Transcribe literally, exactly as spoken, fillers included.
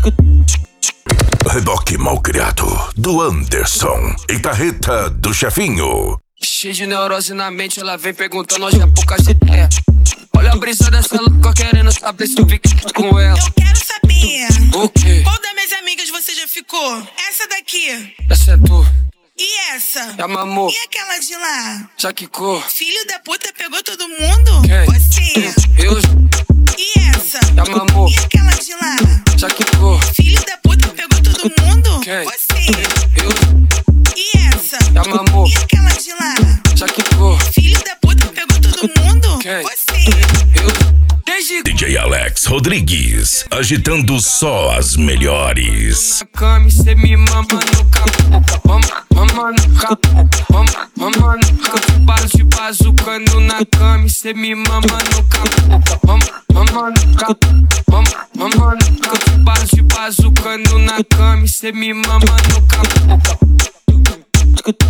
Reboque malcriado do Anderson e carreta do chefinho. Cheio de neurose na mente, ela vem perguntando onde é pouca ideia. Olha a brisa dessa louca querendo saber se eu fiquei com ela. Eu quero saber. O quê? Qual das minhas amigas você já ficou? Essa daqui. Essa é tu. E essa? É a Mamô. E aquela de lá? Já quicou. Filho da puta pegou todo mundo? Quem? Você. Eu. E essa? É a Mamô. E aquela de lá? Já quicou. Filho da puta pegou todo mundo? Quem? Você. Eu. E essa? É a Mamô. E aquela de lá? Já quicou. Filho da puta pegou todo mundo? Quem? Você. Eu. Desde D J Alex Rodrigues, agitando só as melhores. na cama, cê me mama no capô. Mama, mama no capô. Mama, mama no capô. Bala de bazucando na cama, cê me mama no capô. Mama, mama no capô. Mama, mama no capô. Bala de bazucando na cama, cê me mama no capô.